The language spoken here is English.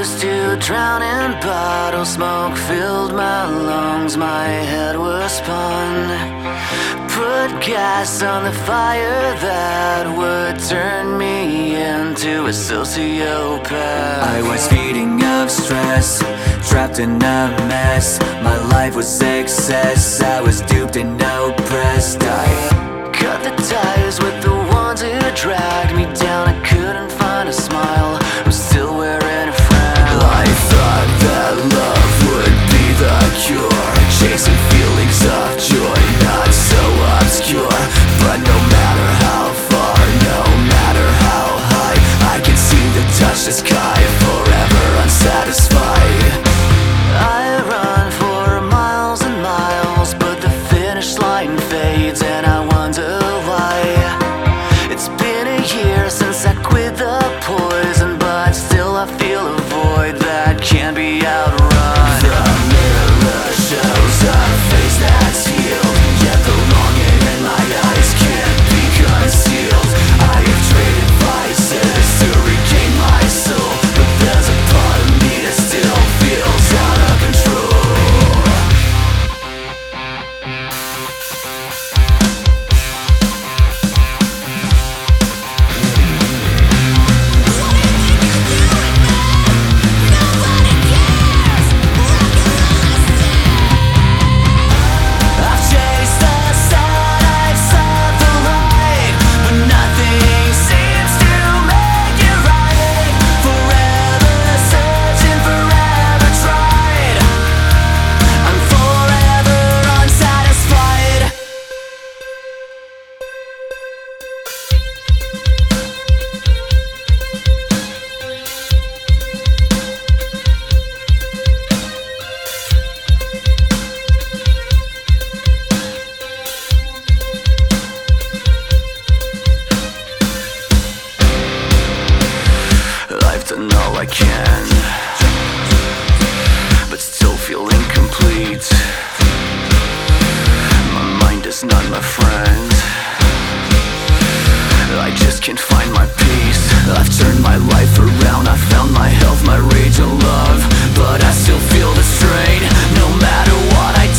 used to drown in bottle smoke, filled my lungs, my head was spun. Put gas on the fire that would turn me into a sociopath. I was feeding off stress, trapped in a mess. My life was excess, I was duped and oppressed. I cut the ties with the ones who dragged me down. I couldn't find a smile, I'm still wearing a frown. I thought that love would be the cure, chasing feelings of joy, not so obscure. But no matter how far, no matter how high, I can seem to touch the sky, forever unsatisfied. I run for miles and miles, but the finish line fades and I wonder why. It's been a year since I quit the poison, but still I feel a void that can't be outrun. The mirror shows a face that's healed, yet the longing in my eyes can't be concealed. I have traded vices to regain my soul, but there's a part of me that still feels out of control. I've chased the sun, I've sought the light, but nothing seems to make it right. Forever searching, forever tried, I'm forever unsatisfied. I've done all I can, but still feel incomplete. My mind is not my friend, I just can't find my peace. I've turned my life around, I found my health, my rage and love, but I still feel the strain. No matter what I